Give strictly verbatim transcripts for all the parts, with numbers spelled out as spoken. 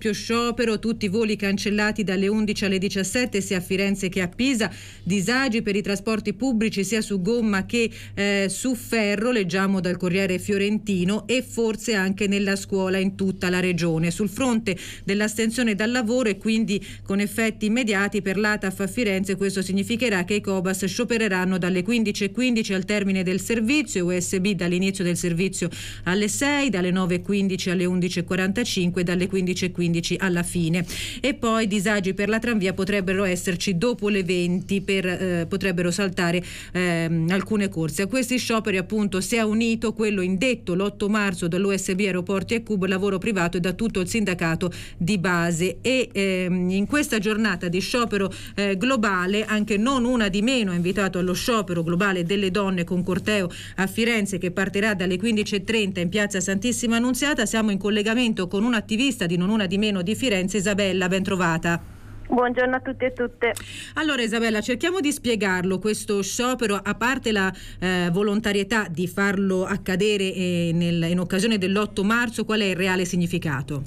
doppio sciopero, tutti i voli cancellati dalle undici alle diciassette sia a Firenze che a Pisa, disagi per i trasporti pubblici sia su gomma che eh, su ferro, leggiamo dal Corriere Fiorentino, e forse anche nella scuola in tutta la regione. Sul fronte dell'astensione dal lavoro e quindi con effetti immediati per l'A T A F a Firenze, questo significherà che i Cobas sciopereranno dalle quindici e quindici al termine del servizio, U S B dall'inizio del servizio alle sei, dalle nove e quindici alle undici e quarantacinque, dalle quindici e quindici alla fine. E poi disagi per la tranvia potrebbero esserci dopo le venti, per, eh, potrebbero saltare eh, alcune corse. A questi scioperi appunto si è unito quello indetto l'otto marzo dall'U S B Aeroporti e Cub Lavoro Privato e da tutto il sindacato di base, e ehm, in questa giornata di sciopero eh, globale anche Non Una di Meno ha invitato allo sciopero globale delle donne con corteo a Firenze che partirà dalle quindici e trenta in piazza Santissima Annunziata. Siamo in collegamento con un'attivista di Non Una di Meno di Firenze, Isabella, ben trovata. Buongiorno a tutti e tutte. Allora Isabella, cerchiamo di spiegarlo questo sciopero, a parte la eh, volontarietà di farlo accadere eh, nel, in occasione dell'otto marzo, qual è il reale significato?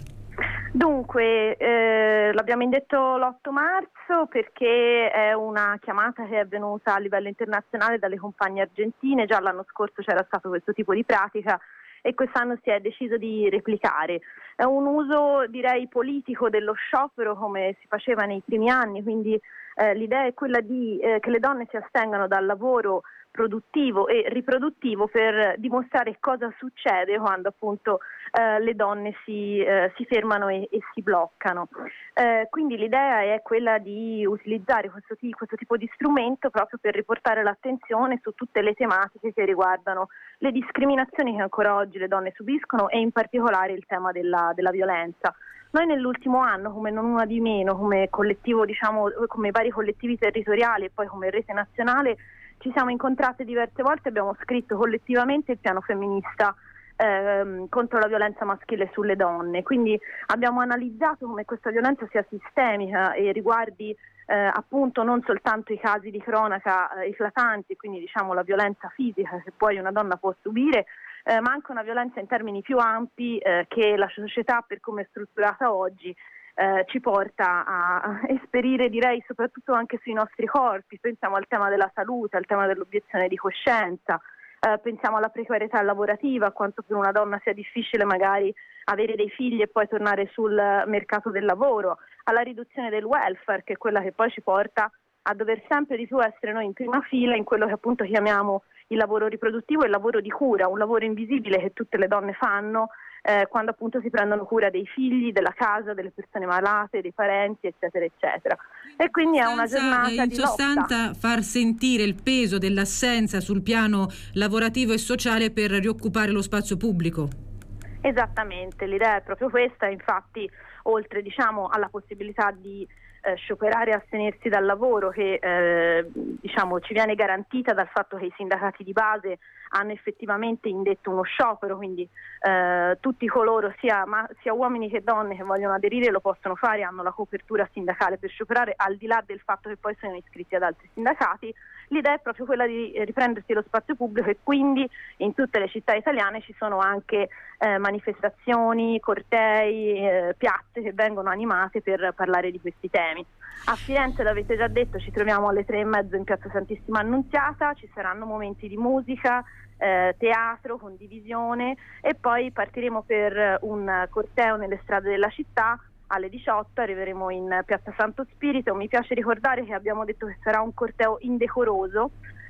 Dunque, eh, l'abbiamo indetto l'otto marzo perché è una chiamata che è avvenuta a livello internazionale dalle compagne argentine. Già l'anno scorso c'era stato questo tipo di pratica e quest'anno si è deciso di replicare. È un uso, direi, politico dello sciopero come si faceva nei primi anni, quindi eh, l'idea è quella di eh, che le donne si astengano dal lavoro produttivo e riproduttivo per dimostrare cosa succede quando appunto eh, le donne si, eh, si fermano e, e si bloccano. Eh, quindi l'idea è quella di utilizzare questo, t- questo tipo di strumento proprio per riportare l'attenzione su tutte le tematiche che riguardano le discriminazioni che ancora oggi le donne subiscono e in particolare il tema della, della violenza. Noi nell'ultimo anno, come Non Una di Meno, come collettivo, diciamo, come vari collettivi territoriali e poi come rete nazionale, ci siamo incontrate diverse volte, abbiamo scritto collettivamente il piano femminista ehm, contro la violenza maschile sulle donne, quindi abbiamo analizzato come questa violenza sia sistemica e riguardi eh, appunto non soltanto i casi di cronaca eh, eclatanti, quindi diciamo la violenza fisica che poi una donna può subire, eh, ma anche una violenza in termini più ampi eh, che la società per come è strutturata oggi Eh, ci porta a esperire, direi, soprattutto anche sui nostri corpi. Pensiamo al tema della salute, al tema dell'obiezione di coscienza, eh, pensiamo alla precarietà lavorativa, a quanto per una donna sia difficile magari avere dei figli e poi tornare sul mercato del lavoro, alla riduzione del welfare, che è quella che poi ci porta a dover sempre di più essere noi in prima fila in quello che appunto chiamiamo il lavoro riproduttivo e il lavoro di cura, un lavoro invisibile che tutte le donne fanno Eh, quando appunto si prendono cura dei figli, della casa, delle persone malate, dei parenti, eccetera, eccetera. E quindi è una giornata in di sostanza lotta. Far sentire il peso dell'assenza sul piano lavorativo e sociale per rioccupare lo spazio pubblico. Esattamente, l'idea è proprio questa, infatti oltre diciamo alla possibilità di eh, scioperare e astenersi dal lavoro che eh, diciamo ci viene garantita dal fatto che i sindacati di base hanno effettivamente indetto uno sciopero, quindi eh, tutti coloro, sia, ma, sia uomini che donne, che vogliono aderire lo possono fare, hanno la copertura sindacale per scioperare, al di là del fatto che poi sono iscritti ad altri sindacati. L'idea è proprio quella di riprendersi lo spazio pubblico e quindi in tutte le città italiane ci sono anche eh, manifestazioni, cortei, eh, piazze che vengono animate per parlare di questi temi. A Firenze, l'avete già detto, ci troviamo alle tre e mezzo in piazza Santissima Annunziata, ci saranno momenti di musica, eh, teatro, condivisione e poi partiremo per un corteo nelle strade della città. Alle diciotto arriveremo in piazza Santo Spirito. Mi piace ricordare che abbiamo detto che sarà un corteo indecoroso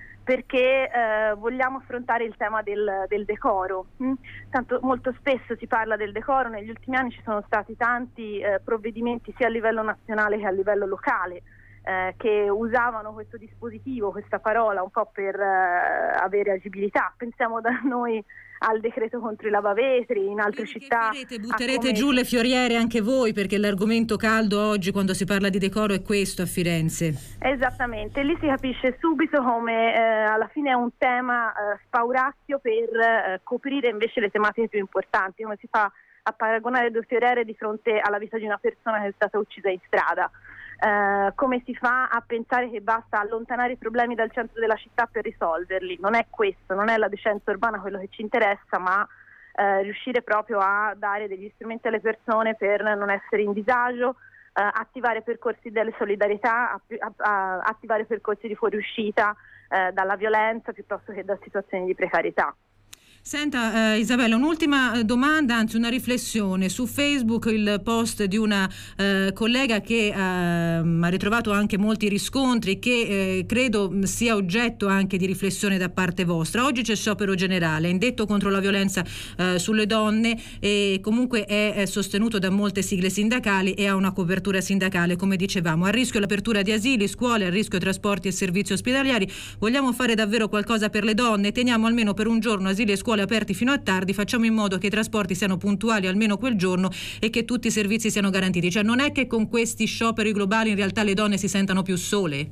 perché eh, vogliamo affrontare il tema del, del decoro. Mm? Tanto molto spesso si parla del decoro, negli ultimi anni ci sono stati tanti eh, provvedimenti sia a livello nazionale che a livello locale eh, che usavano questo dispositivo, questa parola un po' per eh, avere agibilità. Pensiamo da noi al decreto contro i lavavetri, in altre Quindi città. Che farete? Butterete come... giù le fioriere anche voi, perché l'argomento caldo oggi quando si parla di decoro è questo a Firenze. Esattamente, lì si capisce subito come eh, alla fine è un tema eh, spauracchio per eh, coprire invece le tematiche più importanti, come si fa a paragonare due fioriere di fronte alla vita di una persona che è stata uccisa in strada. Uh, come si fa a pensare che basta allontanare i problemi dal centro della città per risolverli? Non è questo, non è la decenza urbana quello che ci interessa, ma eh, riuscire proprio a dare degli strumenti alle persone per non essere in disagio, eh, attivare percorsi delle solidarietà, a, a, a, attivare percorsi di fuoriuscita eh, dalla violenza piuttosto che da situazioni di precarietà. Senta eh, Isabella, un'ultima domanda, anzi una riflessione. Su Facebook il post di una eh, collega che eh, ha ritrovato anche molti riscontri, che eh, credo sia oggetto anche di riflessione da parte vostra. Oggi c'è sciopero generale, indetto contro la violenza eh, sulle donne, e comunque è, è sostenuto da molte sigle sindacali e ha una copertura sindacale, come dicevamo. A rischio l'apertura di asili, scuole, a rischio trasporti e servizi ospedalieri. Vogliamo fare davvero qualcosa per le donne? Teniamo almeno per un giorno asili e scuole aperti fino a tardi, facciamo in modo che i trasporti siano puntuali almeno quel giorno e che tutti i servizi siano garantiti. Cioè non è che con questi scioperi globali in realtà le donne si sentano più sole?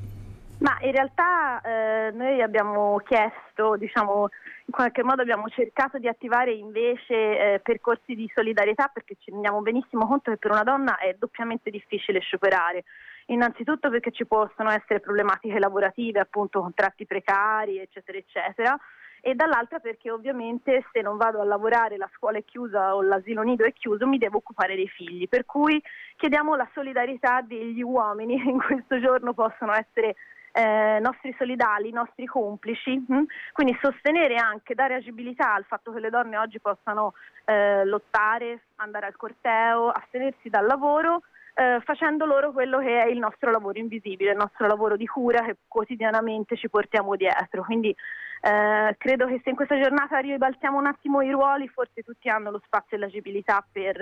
Ma in realtà eh, noi abbiamo chiesto, diciamo, in qualche modo abbiamo cercato di attivare invece eh, percorsi di solidarietà, perché ci rendiamo benissimo conto che per una donna è doppiamente difficile scioperare. Innanzitutto perché ci possono essere problematiche lavorative, appunto contratti precari, eccetera, eccetera. E dall'altra perché ovviamente se non vado a lavorare, la scuola è chiusa o l'asilo nido è chiuso, mi devo occupare dei figli, per cui chiediamo la solidarietà degli uomini che in questo giorno possono essere eh, nostri solidali, nostri complici, hm? Quindi sostenere anche, dare agibilità al fatto che le donne oggi possano eh, lottare, andare al corteo, astenersi dal lavoro, eh, facendo loro quello che è il nostro lavoro invisibile, il nostro lavoro di cura che quotidianamente ci portiamo dietro. Quindi Eh, credo che se in questa giornata ribaltiamo un attimo i ruoli, forse tutti hanno lo spazio e l'agibilità per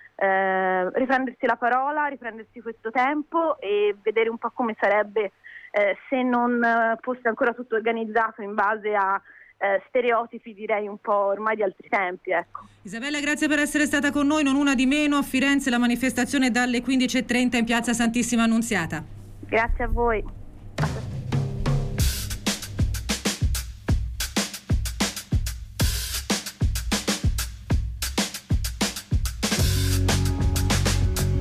eh, riprendersi la parola, riprendersi questo tempo e vedere un po' come sarebbe eh, se non fosse ancora tutto organizzato in base a eh, stereotipi, direi un po' ormai di altri tempi. Ecco. Isabella, grazie per essere stata con noi, non una di meno. A Firenze la manifestazione dalle quindici e trenta in piazza Santissima Annunziata. Grazie a voi.